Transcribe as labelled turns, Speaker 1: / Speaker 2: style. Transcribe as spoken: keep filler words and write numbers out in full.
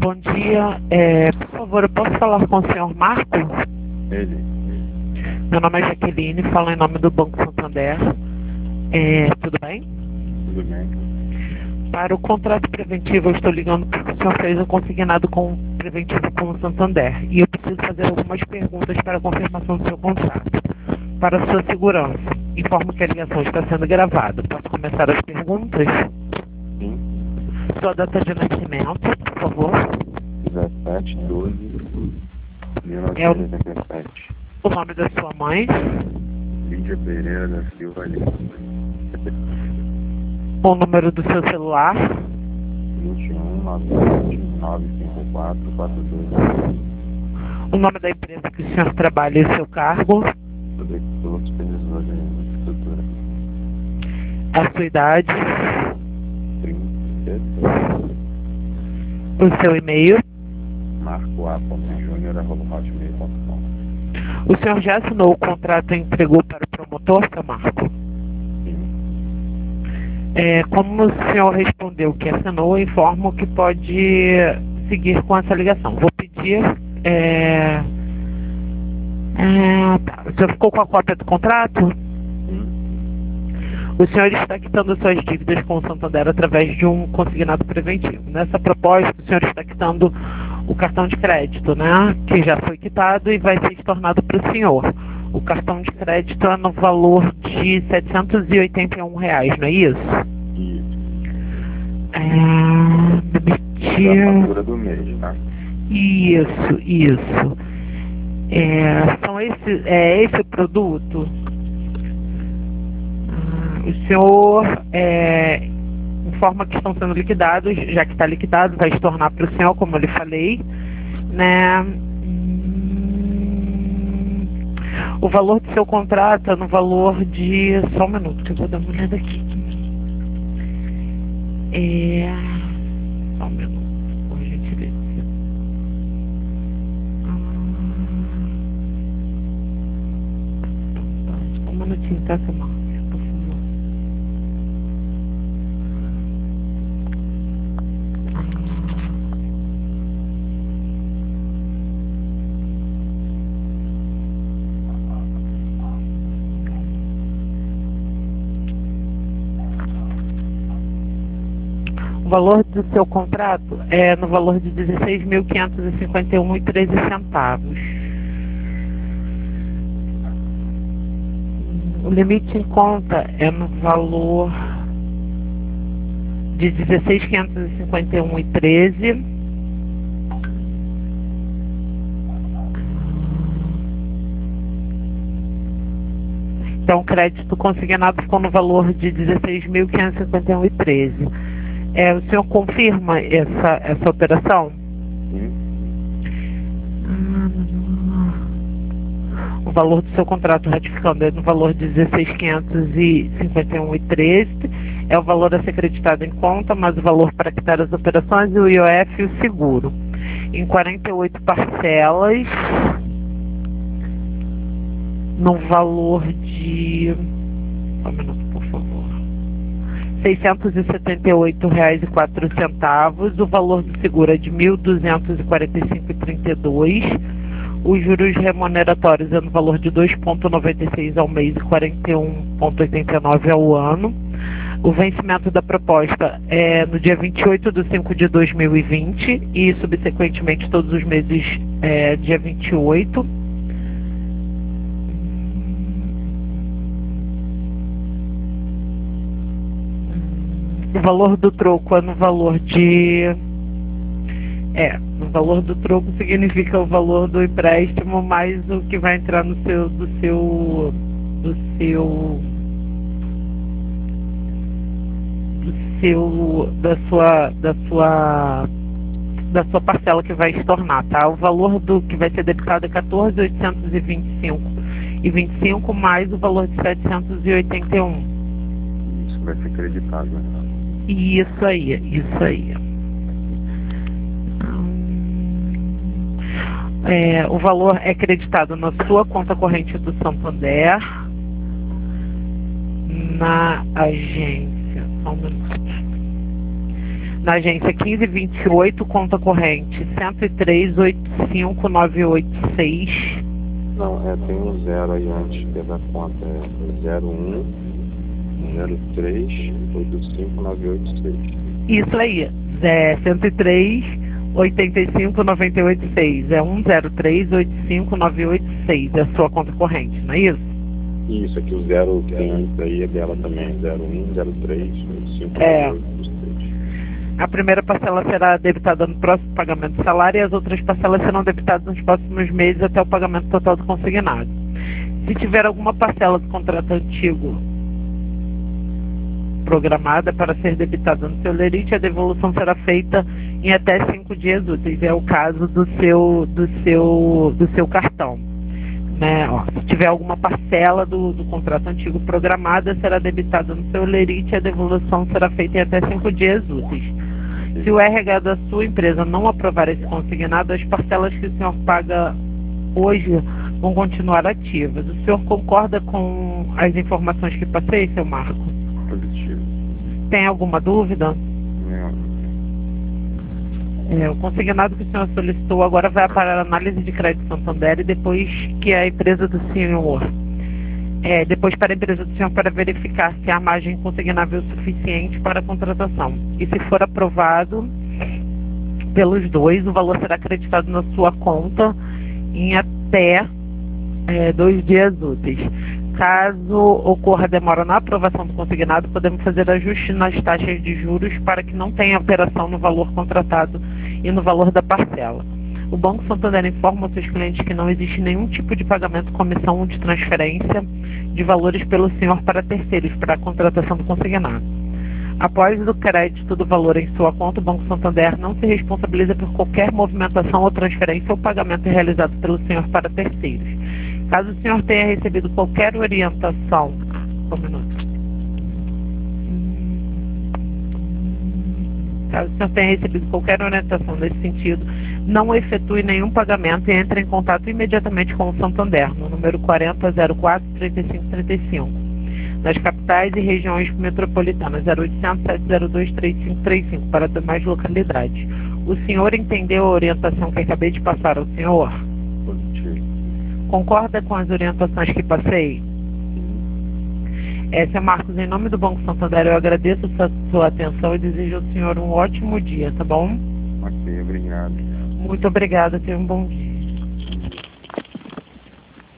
Speaker 1: Bom dia. É, por favor, eu posso falar com o senhor Marco?
Speaker 2: Ele.
Speaker 1: Meu nome é Jaqueline, falo em nome do Banco Santander. É, tudo bem?
Speaker 2: Tudo bem.
Speaker 1: Para o contrato preventivo, eu estou ligando porque o senhor fez um consignado com preventivo com o Santander. E eu preciso fazer algumas perguntas para a confirmação do seu contrato. Para a sua segurança, informo que a ligação está sendo gravada. Posso começar as perguntas?
Speaker 2: Sim.
Speaker 1: Sua data de nascimento, por favor.
Speaker 2: dezessete, doze, mil
Speaker 1: É o,
Speaker 2: novecentos e oitenta e sete.
Speaker 1: o nome da sua mãe.
Speaker 2: Lídia Pereira da Silva Lima.
Speaker 1: O número do seu celular.
Speaker 2: vinte e um, nove sete, nove cinco quatro, quatro dois.
Speaker 1: O nome da empresa que o senhor trabalha e o seu cargo.
Speaker 2: Sou supervisor de estrutura.
Speaker 1: A sua idade.
Speaker 2: trinta.
Speaker 1: O seu e-mail.
Speaker 2: Marco A. Júnior, arroba hotmail ponto com.
Speaker 1: O senhor já assinou o contrato e entregou para o promotor, seu Marco?
Speaker 2: Sim.
Speaker 1: É, como o senhor respondeu que assinou, eu informo que pode seguir com essa ligação. Vou pedir... É, é, tá. O senhor ficou com a cópia do contrato?
Speaker 2: Sim.
Speaker 1: O senhor está quitando suas dívidas com o Santander através de um consignado preventivo. Nessa proposta, o senhor está quitando o cartão de crédito, né? Que já foi quitado e vai ser estornado para o senhor. O cartão de crédito é no valor de setecentos e oitenta e um reais, não é isso?
Speaker 2: Isso.
Speaker 1: É... Demitir...
Speaker 2: A fatura do mês, tá?
Speaker 1: Isso, isso. É, são esse, é esse o produto? Ah, o senhor é, informa que estão sendo liquidados, já que está liquidado, vai estornar para o senhor, como eu lhe falei, né? O valor do seu contrato é no valor de... Só um minuto, que eu vou dar uma olhada aqui. É... Só um minuto, por gentileza. Um minutinho, tá, seu Marco, por favor. O valor do seu contrato é no valor de dezesseis mil quinhentos e cinquenta e um reais e treze centavos. O limite em conta é no valor de dezesseis mil quinhentos e cinquenta e um reais e treze centavos. Então, o crédito consignado ficou no valor de dezesseis mil quinhentos e cinquenta e um reais e treze centavos. É, o senhor confirma essa, essa operação?
Speaker 2: Sim.
Speaker 1: O valor do seu contrato ratificando é no valor de dezesseis mil quinhentos e cinquenta e um reais e treze centavos. É o valor a ser acreditado em conta, mas o valor para quitar as operações, o I O F e o seguro. Em quarenta e oito parcelas, no valor de... Só um minuto, por favor. seiscentos e setenta e oito reais e quatro centavos. O valor do seguro é de mil duzentos e quarenta e cinco reais e trinta e dois centavos. Os juros remuneratórios é no valor de dois vírgula noventa e seis ao mês e quarenta e um vírgula oitenta e nove ao ano. O vencimento da proposta é no dia vinte e oito de cinco de dois mil e vinte e, subsequentemente, todos os meses é dia vinte e oito. O valor do troco é no valor de... É, o valor do troco significa o valor do empréstimo mais o que vai entrar no seu... do seu... do seu... do seu... da sua... da sua... da sua parcela que vai estornar, tá? O valor do que vai ser debitado é quatorze mil oitocentos e vinte e cinco reais e vinte e cinco centavos mais o valor de setecentos e oitenta e um reais.
Speaker 2: Isso vai ser creditado, né?
Speaker 1: Isso aí, isso aí. É, o valor é creditado na sua conta corrente do Santander, na agência. Só um minuto. Na agência quinze vinte e oito, conta corrente cento e três, oitenta e cinco, novecentos e oitenta e seis.
Speaker 2: Não, é, tem um zero aí antes que é da conta. É zero um, zero três, oitenta e cinco, novecentos e oitenta e seis.
Speaker 1: Isso aí, é cento e três, oitenta e cinco, novecentos e oitenta e seis. É um zero três, oitenta e cinco, novecentos e oitenta e seis. É a sua conta corrente, não é isso?
Speaker 2: Isso, aqui o zero que tem antes aí é dela também. zero um, zero três, oitenta e cinco,
Speaker 1: É.
Speaker 2: novecentos e oitenta e seis.
Speaker 1: A primeira parcela será debitada no próximo pagamento do salário e as outras parcelas serão debitadas nos próximos meses até o pagamento total do consignado. Se tiver alguma parcela do contrato antigo programada para ser debitada no seu lerite, a devolução será feita em até cinco dias úteis. É o caso do seu, do seu, do seu cartão. Né? Ó, se tiver alguma parcela do, do contrato antigo programada, será debitada no seu lerite e a devolução será feita em até cinco dias úteis. Se o R H da sua empresa não aprovar esse consignado, as parcelas que o senhor paga hoje vão continuar ativas. O senhor concorda com as informações que passei, seu Marco?
Speaker 2: Positivo.
Speaker 1: Tem alguma dúvida?
Speaker 2: Não.
Speaker 1: É, o consignado que o senhor solicitou agora vai para a análise de crédito Santander e depois que a empresa do senhor, é, depois para a empresa do senhor para verificar se há margem consignável suficiente para a contratação. E se for aprovado pelos dois, o valor será acreditado na sua conta em até é, dois dias úteis. Caso ocorra demora na aprovação do consignado, podemos fazer ajuste nas taxas de juros para que não tenha alteração no valor contratado e no valor da parcela. O Banco Santander informa aos seus clientes que não existe nenhum tipo de pagamento, comissão ou de transferência de valores pelo senhor para terceiros para a contratação do consignado. Após o crédito do valor em sua conta, o Banco Santander não se responsabiliza por qualquer movimentação ou transferência ou pagamento realizado pelo senhor para terceiros. Caso o senhor tenha recebido qualquer orientação... Um minuto. Caso o senhor tenha recebido qualquer orientação nesse sentido, não efetue nenhum pagamento e entre em contato imediatamente com o Santander, no número quarenta, zero quatro, trinta e cinco, trinta e cinco, nas capitais e regiões metropolitanas, zero oitocentos, sete zero dois, três cinco três cinco, para demais localidades. O senhor entendeu a orientação que acabei de passar ao senhor?
Speaker 2: Positivo.
Speaker 1: Concorda com as orientações que passei? É, seu Marcos, em nome do Banco Santander, eu agradeço a sua atenção e desejo ao senhor um ótimo dia, tá bom?
Speaker 2: Ok, obrigado.
Speaker 1: Muito obrigada, tenha um bom dia.